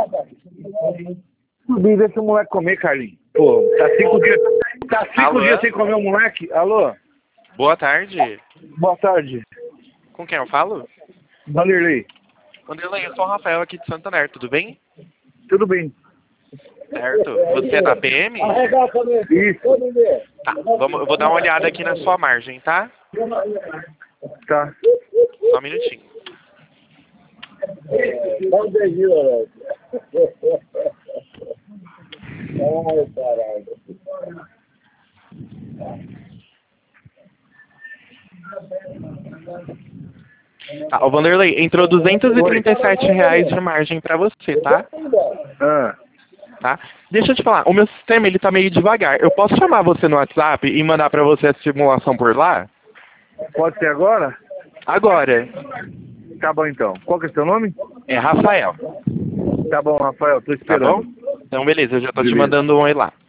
Subir, deixa o moleque comer, Carlinhos. Pô, tá 5 dias sem comer o moleque. Alô? Boa tarde. Boa tarde. Com quem eu falo? Vanderlei. Vanderlei, eu sou o Rafael aqui de Santander, tudo bem? Tudo bem. Certo. Você é da PM? Isso. Tá, eu vou dar uma olhada aqui na sua margem, tá? Tá. Só um minutinho. Dá um beijinho, Alex. Ai, caralho. Tá, o Vanderlei, entrou R$ 237 de margem pra você, tá? Ah, Tá? Deixa eu te falar, o meu sistema ele tá meio devagar. Eu posso chamar você no WhatsApp e mandar pra você a simulação por lá? pode ser agora? Agora. Tá bom, então. Qual que é o seu nome? É Rafael. Tá bom, Rafael. Tô Tá bom? esperando. Então beleza, eu já tô te Beleza. mandando um oi lá.